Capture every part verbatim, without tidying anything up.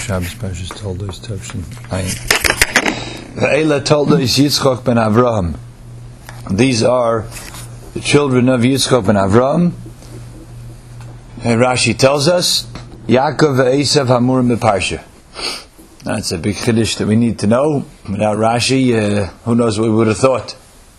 Shabbos Parshas Toldos Tavshin Ayin. Ve'ela Toldos Yitzchok ben Avraham. These are the children of Yitzchok ben Avraham. And Rashi tells us, Yaakov ve'Esav hamurim beparsha. That's a big chiddush that we need to know. Without Rashi, uh, who knows what we would have thought.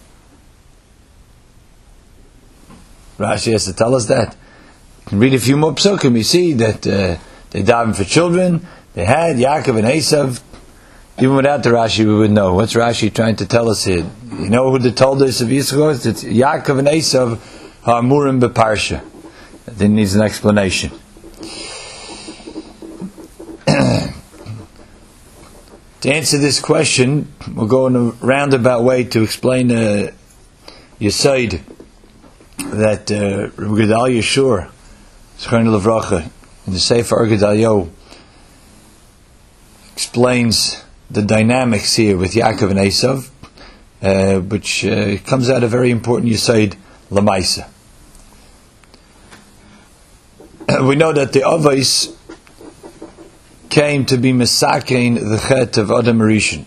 Rashi has to tell us that. We can read a few more psukim. We see that uh, they davened for children. They had Yaakov and Esav. Even without the Rashi, we would know. What's Rashi trying to tell us here? You know who the told us of Yitzchak is? It's Yaakov and Esav hamurim beparsha. That needs an explanation. To answer this question, we'll go in a roundabout way to explain uh, Yesod that uh, Rabbi Gedalia Shur, Zechron Levracha, in the Sefer Gedalio, explains the dynamics here with Yaakov and Esav, uh, which uh, comes out a very important Yesod Lamaisa. We know that the Avos came to be Mesakein the Chet of Adam Rishon.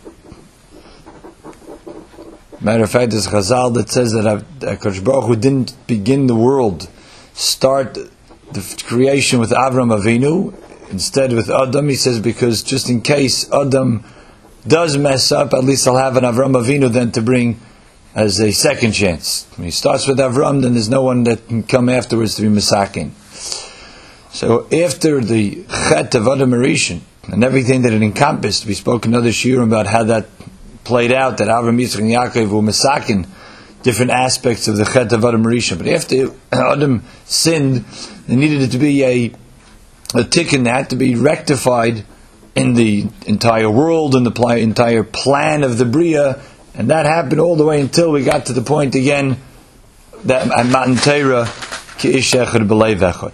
Matter of fact, there's a Chazal that says that HaKadosh Baruch Hu didn't begin the world, start the creation with Avram Avinu, instead with Adam. He says because just in case Adam does mess up, at least I'll have an Avram Avinu then to bring as a second chance. When he starts with Avram, then there's no one that can come afterwards to be Mesakein. So after the Chet of Adam Rishon and everything that it encompassed, we spoke another shiur about how that played out, that Avram, Yitzchak, and Yaakov were Mesakein different aspects of the Chet of Adam Rishon. But after Adam sinned, there needed to be a a tikkun that had to be rectified in the entire world, in the entire plan of the Bria, and that happened all the way until we got to the point again that at Matan Torah ki ish echad b'leiv echad.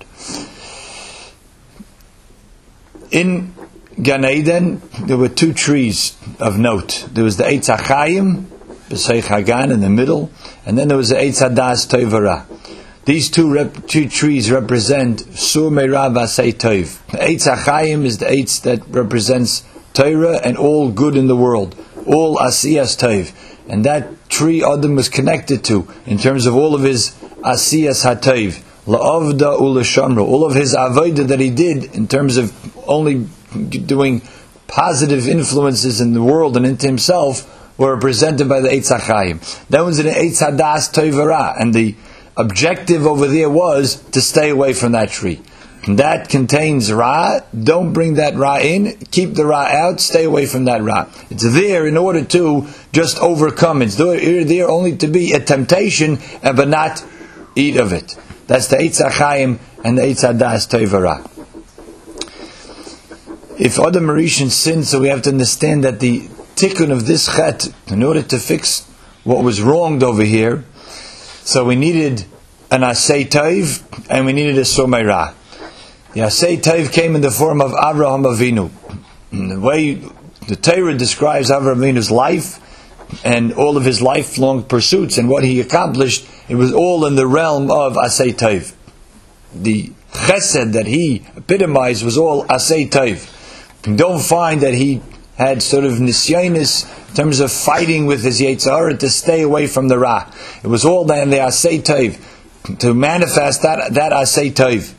In Gan Eden, there were two trees of note. There was the Eitz HaChaim, B'Seich Hagan in the middle, and then there was the Eitz HaDas Tov V'Ra. These two, rep- two trees represent Sur Meira V'Asei Tov. The Eitz HaChaim is the Eitz that represents Torah and all good in the world, all Asiyas Tov. And that tree Adam was connected to in terms of all of his Asiyas HaTov. La'avda u'lashamra, all of his avodah that he did in terms of only doing positive influences in the world and into himself were represented by the Eitz HaChaim. That was in the Eitz HaDas Tov V'Ra, and the objective over there was to stay away from that tree. And that contains Ra. Don't bring that Ra in. Keep the Ra out. Stay away from that Ra. It's there in order to just overcome. It's there only to be a temptation, but not eat of it. That's the Eitz HaChaim and the Eitz HaDas Tov V'Ra. If Adam Rishon sinned, so we have to understand that the tikkun of this chet, in order to fix what was wronged over here, so we needed an Asei Tov and we needed a Somei Ra. The Asei Tov came in the form of Avraham Avinu. And the way the Torah describes Avraham Avinu's life and all of his lifelong pursuits and what he accomplished, it was all in the realm of Asei Tov. The chesed that he epitomized was all Asei Tov. You don't find that he had sort of nisyonis in terms of fighting with his Yetzer Hara to stay away from the Ra. It was all in the Asei Tov, to manifest that, that Asei Tov.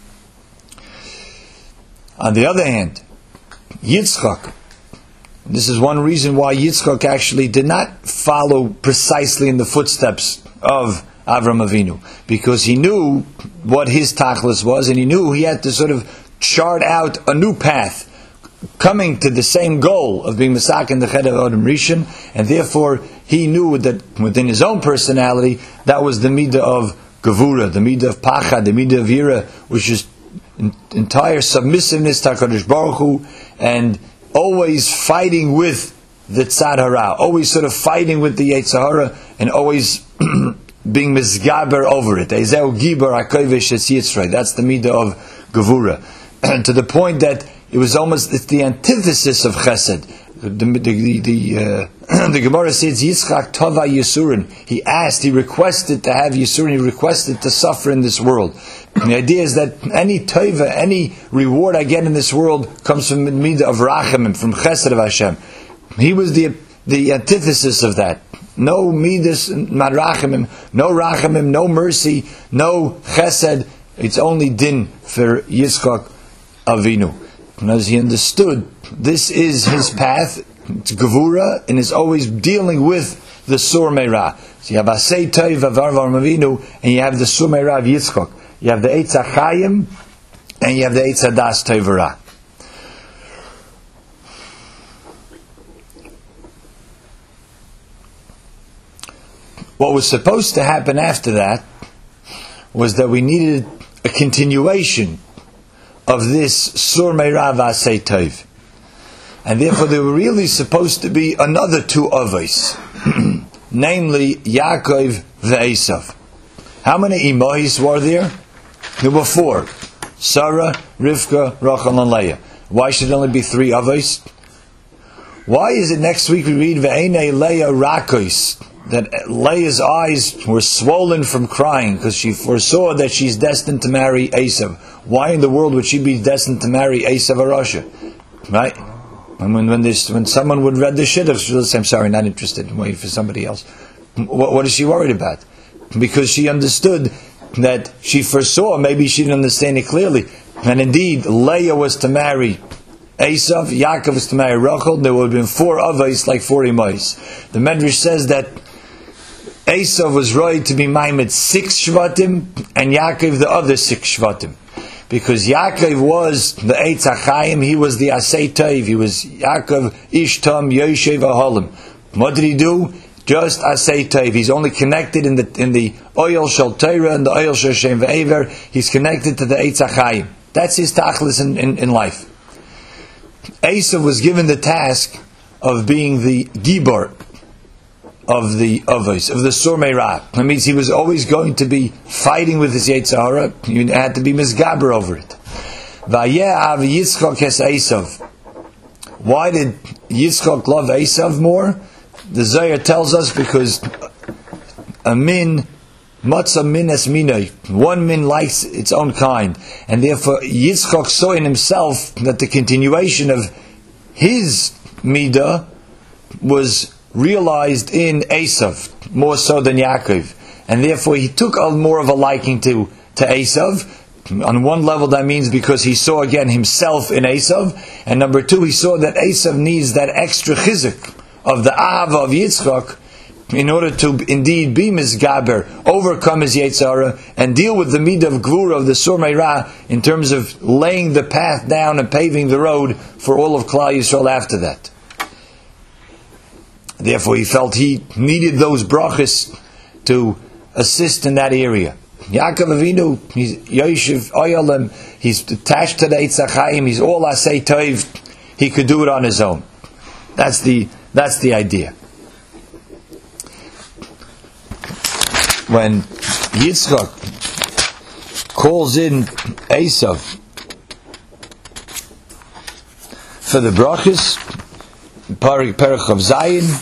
On the other hand, Yitzchak, this is one reason why Yitzchak actually did not follow precisely in the footsteps of Avram Avinu, because he knew what his tachlis was, and he knew he had to sort of chart out a new path, coming to the same goal of being Mesakein in the Chet of Adam Rishon, and therefore he knew that within his own personality, that was the midah of Gevura, the midah of Pachad, the midah of Yira, which is entire submissiveness to HaKadosh Baruch Hu, and always fighting with the Tzad Hara, always sort of fighting with the Yetzer Hara, and always being Mizgaber over it. Ezeu Gibar HaKovesh Es Yitzray. That's the midah of Gevura. To the point that it was almost, it's the antithesis of Chesed. The the the, the, uh, the Gemara says Yitzchak Tova Yisurin. He asked, he requested to have Yisurin. He requested to suffer in this world. And the idea is that any tova, any reward I get in this world comes from the midah of rachamim, from chesed of Hashem. He was the the antithesis of that. No midas, not rachamim, no rachamim, no mercy, no chesed. It's only din for Yitzchak Avinu. And as he understood, this is his path, it's Gevura, and is always dealing with the Sur Meirah. So you have Asay Tov of Avraham Avinu, and you have the Sur Meirah of Yitzchak. You have the Eitz HaChaim, and you have the Eitz HaDas Tovara. What was supposed to happen after that was that we needed a continuation of this Sur Meirah V'Asei Tov. And therefore there were really supposed to be another two Avos, namely Yaakov V'Esav. How many Imois were there? There were four. Sarah, Rivka, Rachel, and Leah. Why should there only be three Avos? Why is it next week we read Ve'enei Leah Rakos, that Leah's eyes were swollen from crying because she foresaw that she's destined to marry Esav? Why in the world would she be destined to marry Esav Arasha? Right? And when when this when someone would read the shidduch, she'll say, "I'm sorry, not interested. I'm waiting for somebody else." What, what is she worried about? Because she understood that she foresaw. Maybe she didn't understand it clearly. And indeed, Leah was to marry Esav, Yaakov was to marry Rachel. There would have been four Avos, like four Imais. The Medrash says that Esav was right to be maimed six Shvatim, and Yaakov the other six Shvatim. Because Yaakov was the Eitz HaChaim, he was the Asei Tov, he was Yaakov Ishtam Yoshev Aholim. What did he do? Just Asei Tov. He's only connected in the in the oil Shel Torah and the oil Shel Shem Ve'ever. He's connected to the Eitz HaChaim. That's his tachlis in, in, in life. Esav was given the task of being the Gibor of the Avos, of the Sur Meirah. That means he was always going to be fighting with his Yetzer Hara. You had to be misgaber over it. Vaye'av Yitzchak es Esav. Why did Yitzchak love Esav more? The Zohar tells us because a min, matzah min es minoi. One min likes its own kind. And therefore Yitzchak saw in himself that the continuation of his midah was realized in Esav, more so than Yaakov. And therefore he took a, more of a liking to, to Esav. On one level that means because he saw again himself in Esav. And number two, he saw that Esav needs that extra chizuk of the Ahava of Yitzchak in order to indeed be misgaber, overcome his Yetzer Hara, and deal with the midah of Gvura of the Sur Meirah in terms of laying the path down and paving the road for all of Klal Yisrael after that. Therefore, he felt he needed those brachas to assist in that area. Yaakov Avinu, he's Yoshev Oyalim, he's attached to the Eitz HaChaim, he's all Asei Tov, he could do it on his own. That's the that's the idea. When Yitzchak calls in Esav for the brachas, Perich of Zayin,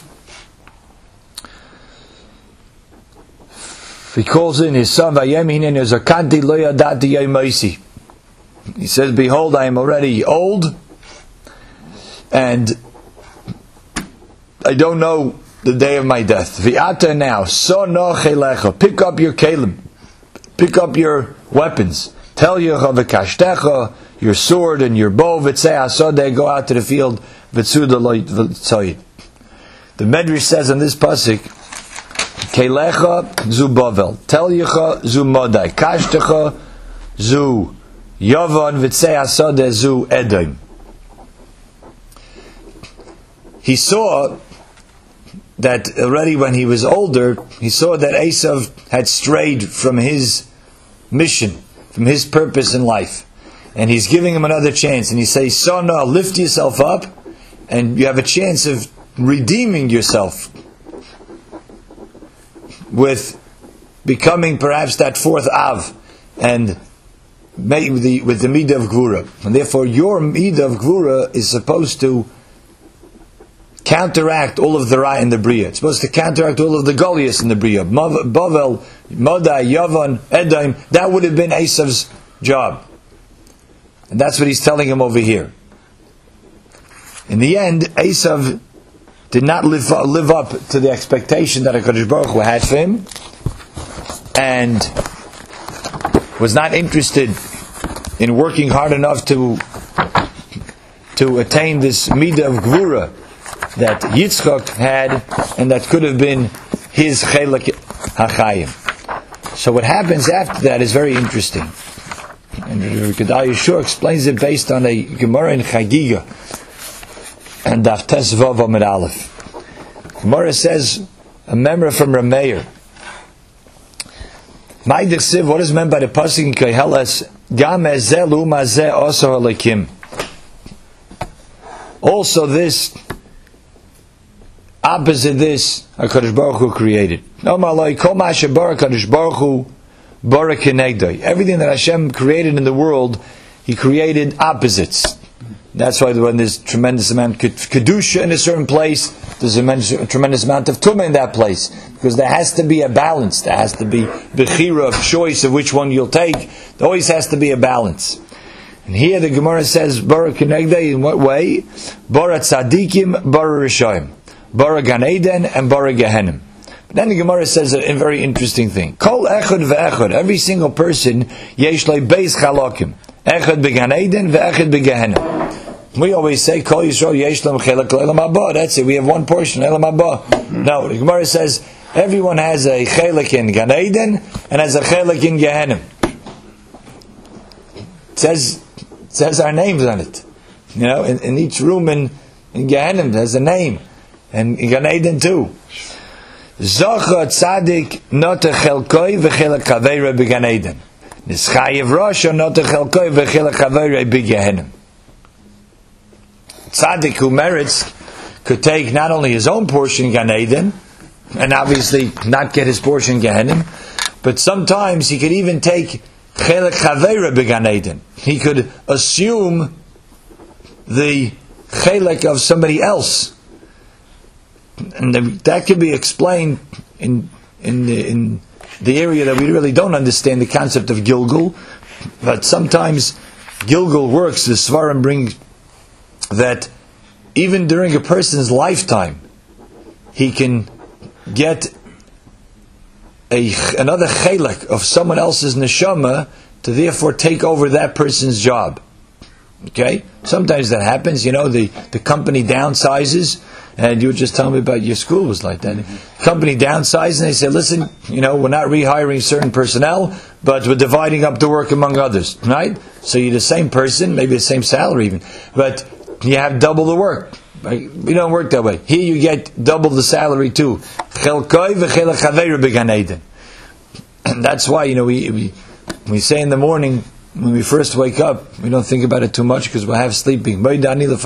he calls in his son Vayemin and Zakanti lo yadati yomoisi. He says, "Behold, I am already old, and I don't know the day of my death. V'ata now, so no chelecha. Pick up your kelim, pick up your weapons. Tell Yecha v'kashtecha, your sword and your bow. V'tzei asodeh, go out to the field. V'tzuda lo tzayid." The Medrash says in this pasuk, Kelecha zu Bavel, Tel Yecha zu Modai, Kashtecha zu Yavan, V'tzei asodeh zu Edom. He saw that already when he was older, he saw that Esav had strayed from his mission, from his purpose in life. And he's giving him another chance. And he says, "Son, no, lift yourself up, and you have a chance of redeeming yourself with becoming perhaps that fourth Av, and with the, with the Midah of Gvura. And therefore your Midah of Gvura is supposed to counteract all of the Ra in the Bria. It's supposed to counteract all of the Goliaths in the Bria. Bavel, Modai, Yavan, Edom, that would have been Esav's job. And that's what he's telling him over here. In the end, Esav did not live, live up to the expectation that HaKadosh Baruch Hu had for him, and was not interested in working hard enough to to attain this midah of Gvura that Yitzchak had, and that could have been his Chelek HaChayim. So what happens after that is very interesting. And Gedal Yeshua explains it based on a Gemara in Chagiga and Daf Tes Vav Amud Aleph. Gemara says, a member from Rameir, Ma'idich Siv, what is meant by the pasuk in Koheles? Gam ezeh l'uma zeh oso halekim. Also this, opposite this, HaKadosh Baruch Hu created. No malay kol ma'asher bara HaKadosh Baruch Hu bara kenegdoi. Everything that Hashem created in the world, He created opposites. That's why when there's tremendous amount of kedusha in a certain place, there's a tremendous amount of tumah in that place, because there has to be a balance. There has to be bechira of choice of which one you'll take. There always has to be a balance. And here the Gemara says, bara kenegdei, in what way? Bara tzadikim, bara rishayim, bara gan eden, and bara gehenim. But then the Gemara says a very interesting thing. Kol echad ve'echad, every single person, yesh lei beis chalakim, echad began eden, ve'echad begehenim. We always say, Kol Yisrael yesh lam chelak l'elam haba. That's it. We have one portion, elam haba. No, the Gemara says everyone has a chelak in Gan Eden and has a chelak in Gehenim. It says, it says our names on it. You know, in, in each room in, in Gehenim there's a name, and in Gan Eden too. Zocha tzadik not a chelkoi v'chelak kaveira b'Gan Eden. Nischayev Rosha not a chelkoi v'chelak kaveira b'Gehenim. Tzaddik who merits could take not only his own portion in Gan Eden, and obviously not get his portion in Gehenim, but sometimes he could even take Chelek Chaveira b'Gan Eden. He could assume the Chelek of somebody else, and that could be explained in in the, in the area that we really don't understand the concept of Gilgul. But sometimes Gilgul works. The Svarim bring that even during a person's lifetime, he can get a, another chelek of someone else's neshama to therefore take over that person's job. Okay? Sometimes that happens. You know, the, the company downsizes, and you were just telling me about your school was like that. Mm-hmm. The company downsizes, and they say, listen, you know, we're not rehiring certain personnel, but we're dividing up the work among others. Right? So you're the same person, maybe the same salary even, but you have double the work. Right? We don't work that way. Here you get double the salary too. And that's why, you know, we, we we say in the morning when we first wake up, we don't think about it too much because we'll have sleeping. That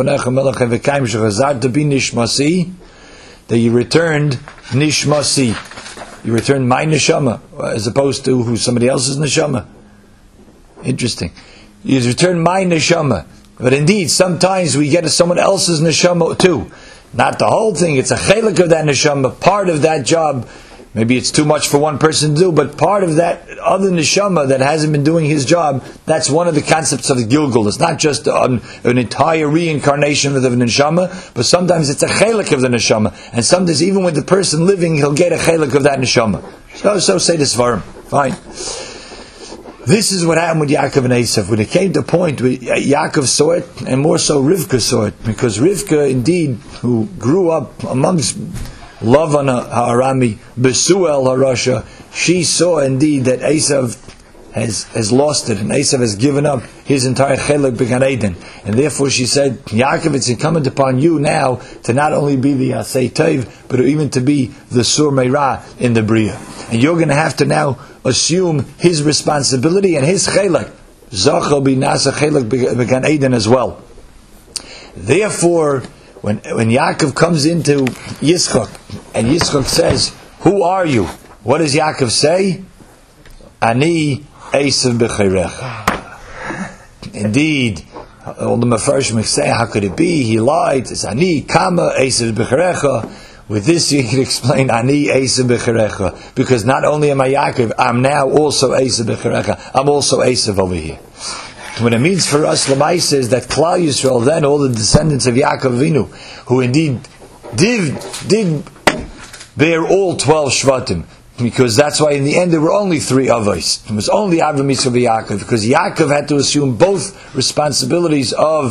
you returned nishmasi. You returned my neshama as opposed to who somebody else's neshama. Interesting. You returned my neshama. But indeed, sometimes we get someone else's neshama too. Not the whole thing, it's a chelik of that neshama, part of that job. Maybe it's too much for one person to do, but part of that other neshama that hasn't been doing his job, that's one of the concepts of the Gilgul. It's not just an, an entire reincarnation of the neshama, but sometimes it's a chelik of the neshama. And sometimes even with the person living, he'll get a chelik of that neshama. So, so say the Svarim. Fine. This is what happened with Yaakov and Esav. When it came to a point where Yaakov saw it, and more so Rivka saw it, because Rivka, indeed, who grew up amongst Lavan HaArami, Besuel HaRasha, she saw indeed that Esav has has lost it, and Esav has given up his entire Chelek B'Gan Eden. And therefore she said, Yaakov, it's incumbent upon you now to not only be the Asay Tov, but even to be the Sur Meirah in the Bria. And you're going to have to now assume his responsibility and his Chelek. Zachal B'Nasa Chelek B'Gan Eden as well. Therefore, when when Yaakov comes into Yitzchak, and Yitzchak says, who are you? What does Yaakov say? Ani Esav B'Cheirecha. Indeed, all the Mefarshim say, how could it be? He lied. It's Ani, Kama, Esav B'charecha. With this you can explain Ani, Esav B'charecha. Because not only am I Yaakov, I'm now also Esav B'charecha. I'm also Esav over here. What it means for us, Lamaisa, is that Klal Yisrael, then all the descendants of Yaakov Avinu, who indeed did, did bear all twelve Shvatim, because that's why in the end there were only three Avos. It was only Avram, Yitzchak, Yaakov, because Yaakov had to assume both responsibilities of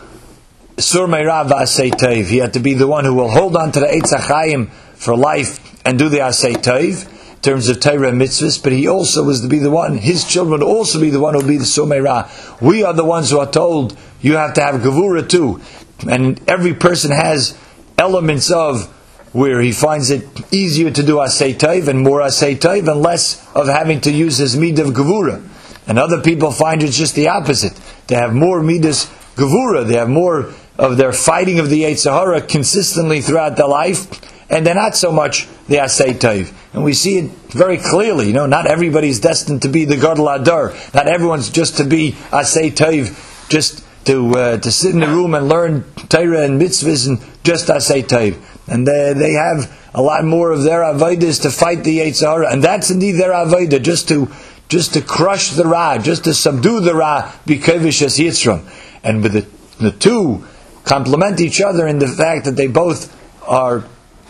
Sur Meirav Asay Tov. He had to be the one who will hold on to the Eitz HaChaim for life and do the Asay Tov in terms of Torah and mitzvahs, but he also was to be the one, his children would also be the one who will be the Sur Meirav. We are the ones who are told, you have to have Gevura too. And every person has elements of where he finds it easier to do Asay Tov and more Asay Tov and less of having to use his midah of Gevura. And other people find it's just the opposite. They have more midas Gevura, they have more of their fighting of the Yetzer Hara consistently throughout their life, and they're not so much the Asay Tov. And we see it very clearly, you know, not everybody's destined to be the Gadol Adar. Not everyone's just to be Asay Tov, just to uh, to sit in the room and learn Torah and mitzvahs and just Asay Tov. And they, they have a lot more of their avodas to fight the Yetzer Hara, and that's indeed their avodah, just to just to crush the Ra, just to subdue the Ra, b'kevish as Yitzram. And with the, the two complement each other in the fact that they both are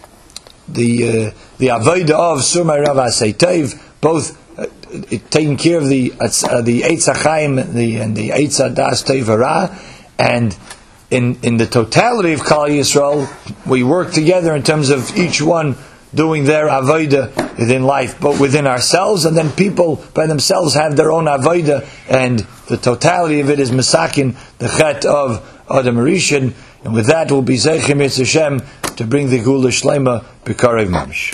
the uh, the avodah of Sur Meirav Asay Tov, both uh, taking care of the uh, the Eitz HaChaim the, and the Eitz HaDas Tov Hara, and in in the totality of Klal Yisrael, we work together in terms of each one doing their avodah within life, but within ourselves, and then people by themselves have their own avodah, and the totality of it is Mesakin, the Chet of Adam Rishon, and with that we'll be Zeichim Yitz Hashem to bring the Gula Shlema B'Karev Mamish.